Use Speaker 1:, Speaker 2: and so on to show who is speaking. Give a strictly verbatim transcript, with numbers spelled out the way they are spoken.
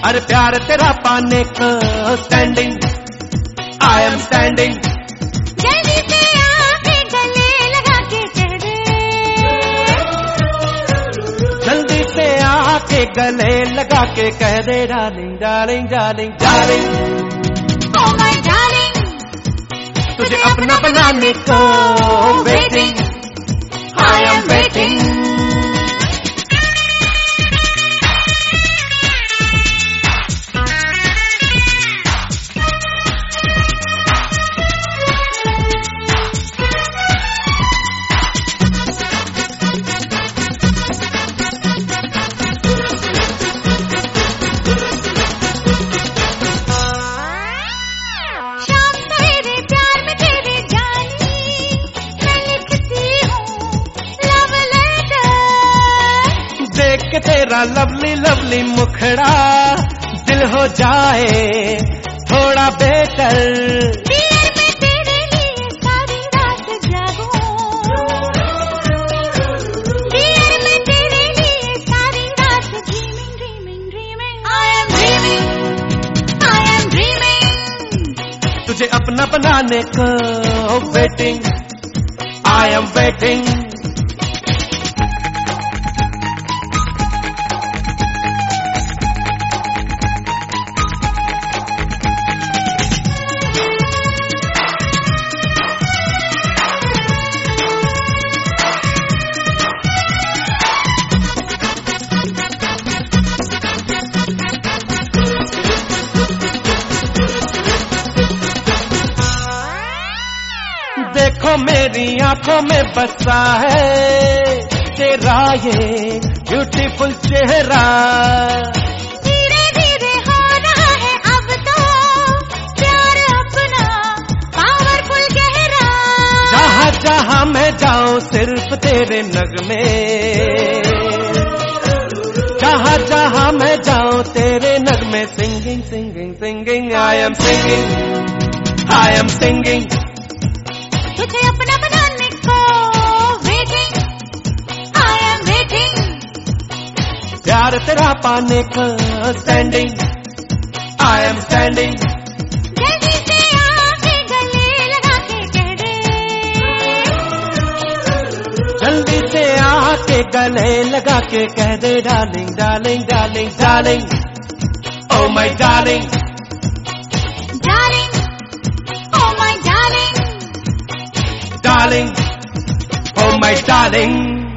Speaker 1: हर प्यार तेरा पाने को स्टैंडिंग, आई एम स्टैंडिंग।
Speaker 2: जल्दी से आके गले लगा के कह दे,
Speaker 1: जल्दी से आके गले लगा के कह दे darling darling darling darling,
Speaker 2: oh my darling,
Speaker 1: तुझे अपना बनाने को वेटिंग, आई एम वेटिंग। देख के तेरा लवली लवली मुखड़ा दिल हो जाए थोड़ा बेहतर,
Speaker 2: डियर मैं तेरे लिए सारी रात जागूं, डियर मैं तेरे लिए सारी रात dreaming dreaming dreaming, I am dreaming, I am dreaming,
Speaker 1: तुझे अपना बनाने को वेटिंग, आई एम वेटिंग। देखो मेरी आंखों में बसा है तेरा ये ब्यूटीफुल चेहरा,
Speaker 2: धीरे धीरे हो रहा है अब तो प्यार अपना पावरफुल गहरा,
Speaker 1: जहाँ जहाँ मैं जाऊँ सिर्फ तेरे नगमे, जहाँ जहाँ मैं जाऊँ तेरे नगमे, singing singing singing, I am singing, I am singing,
Speaker 2: तुझे अपना बनाने को वेटिंग, आई एम वेटिंग,
Speaker 1: प्यार तेरा पाने को स्टैंडिंग, आई एम स्टैंडिंग।
Speaker 2: जल्दी से आके गले लगा के कह दे,
Speaker 1: जल्दी से आके गले लगा के कह दे darling darling darling darling, oh my darling
Speaker 2: darling, oh my darling,
Speaker 1: darling, oh my darling।